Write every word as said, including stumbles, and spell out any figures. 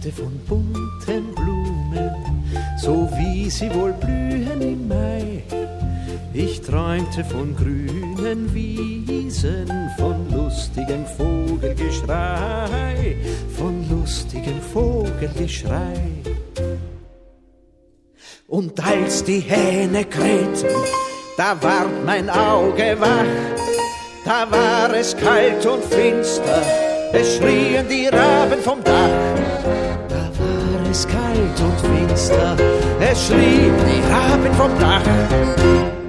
träumte von bunten Blumen, so wie sie wohl blühen im Mai. Ich träumte von grünen Wiesen, von lustigem Vogelgeschrei, von lustigem Vogelgeschrei. Und als die Hähne krähten, da ward mein Auge wach, da war es kalt und finster, es schrien die Raben vom Dach. Da war es kalt und finster, es schrien die Raben vom Dach.